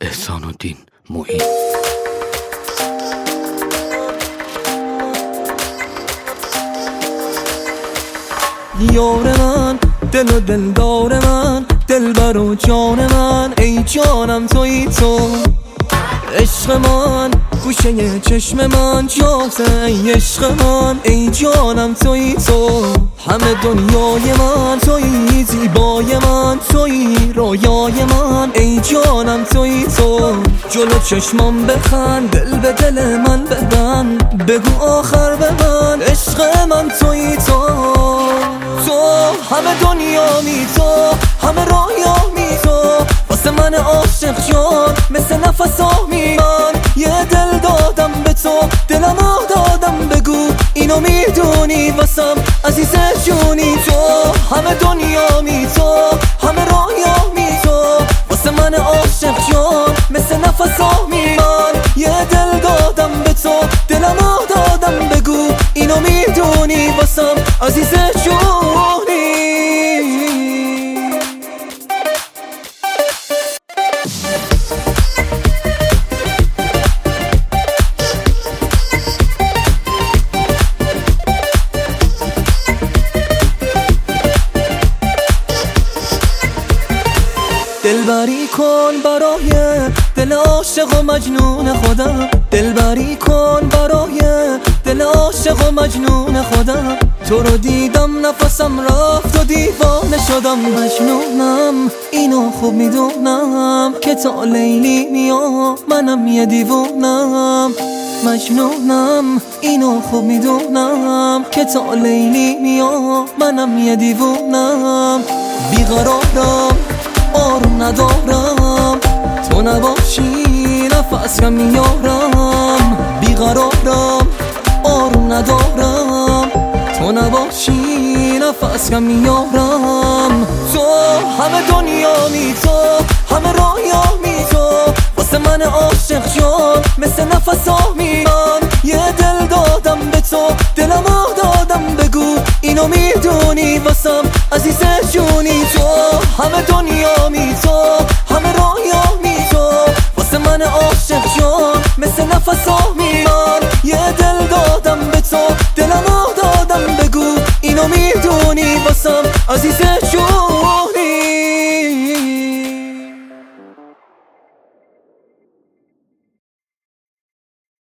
احسان‌الدین معین. یار من، دل و دلدار من، دلبر و جان من، ای جانم تویی تو. عشق من گوشه چشم من جاته، ای عشق من، ای جانم تویی تو. همه دنیای من تویی، زیبای من تویی، رویای من، ای جانم تویی تو. جلو چشمم بخند، دل به دل من ببند، بگو آخر به من عشق من تویی تو. تو همه دنیامی، تو همه رویامی، تو واسه من عاشق جان مثل نفسامی. من یه دل دادم به تو، دلمو دادم، بگو اینو میدونی واسم عزیز جونی. تو همه دنیامی، تو همه رویامی، تو واسه من عاشق جان مثل نفسامی. من یه دل دادم به تو، دلمو دادم، بگو اینو میدونی واسم عزیز جونی. دلبری کن برای دل عاشق و مجنون خودم، دلبری کن برای دل عاشق و مجنون خودم. تو رو دیدم نفسم رفت و دیوانه شدم. مجنونم اینو خوب میدونم که تا لیلی میام منم یه دیوونم. مجنونم اینو خوب میدونم که تا لیلی میام منم یه دیوونم. بیقرارم آروم ندارم، تو نباشی نفس کم میارم. بیقرارم آروم ندارم، تو نباشی نفس کم میارم. تو همه دنیامی، تو همه رویامی، تو واسه من عاشق جان مثل نفسامی. من یه دل دادم به تو، دلمو دادم، بگو اینو میدونی واسم عزیز جونی. تو همه دنیامی، تو همه رویامی، تو واسه من عاشق جان مثل نفسامی. من یه دل دادم به تو، دلمو دادم، بگو اینو میدونی واسم عزیز